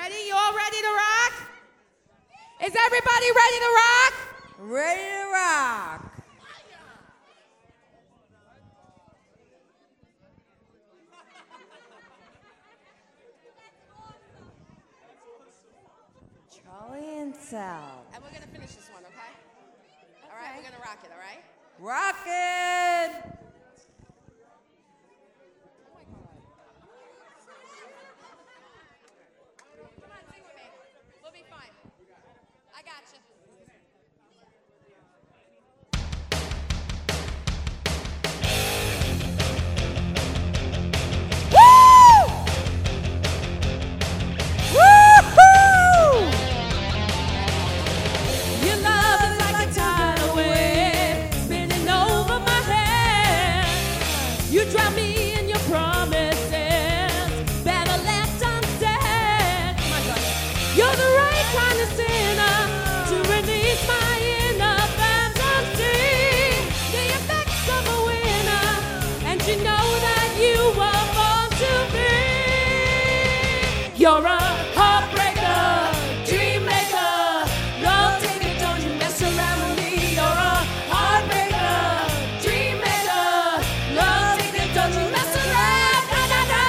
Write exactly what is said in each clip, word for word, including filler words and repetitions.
Ready? You all ready to rock? Is everybody ready to rock? Ready to rock. Charlie and Sal. And we're gonna finish this one, okay? All right, we're gonna rock it, all right? Rock it! Come on, sing with me. We'll be fine. I got you. You drown me in your promises, better left unsaid. You're the right kind of sinner to release my inner fantasy. The effects of a winner, and you know that you were born to be. You're a heartbreaker, dream maker, love taker, don't you mess around with me. You're a heartbreaker, dream maker, love taker, don't you mess around, no, no, no.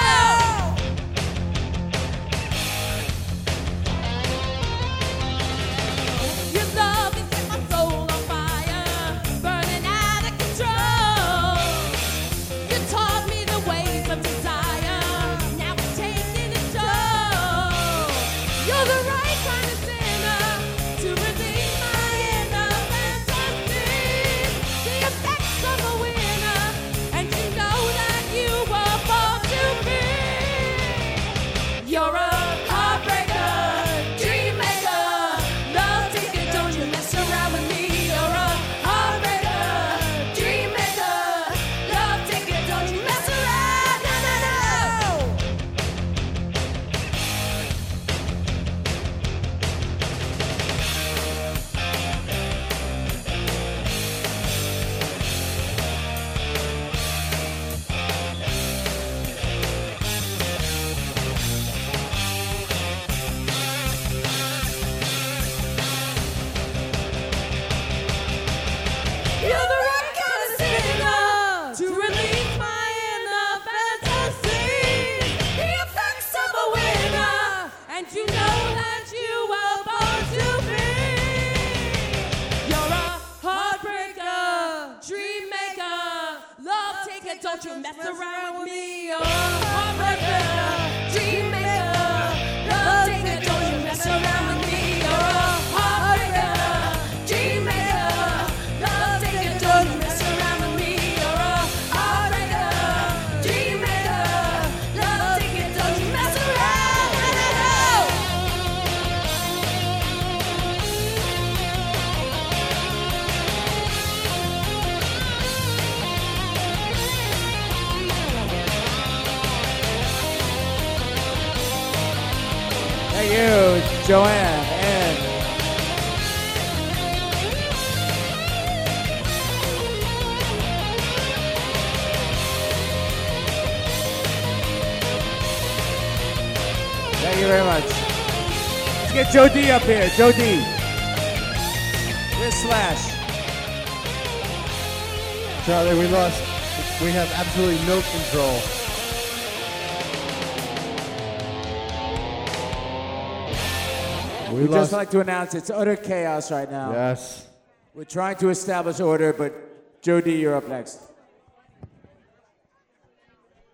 Your love has set my soul on fire, burning out of control. You taught me the ways of desire, now it's taking its toll. You're the right kind of sinner to redeem my inner fantasy. The effects of a winner, and you know that you were born to be. You're a heartbreaker, dream maker, love taker, don't you mess around with me. You're a heartbreaker, dream maker, love taker, don't you mess around, no, no, no. You're the right kind of sinner to release my inner fantasy. The effects of a winner, and you know that you were born to be. You're a heartbreaker, dream maker, love taker, don't you mess around with me. You're a heartbreaker, dream maker, love taker, don't you mess around with me. You're a heartbreaker, dream maker, love taker, don't you mess around with me. You're a heartbreaker, dream maker, love taker, don't you mess around. No, no, no. Thank you, Joanne. And thank you very much. Let's get Joe D up here. Joe D. Here's Slash. Charlie, we lost. We have absolutely no control. We We'd lost. just like to announce it's utter chaos right now. Yes. We're trying to establish order, but Joe D, you're up next.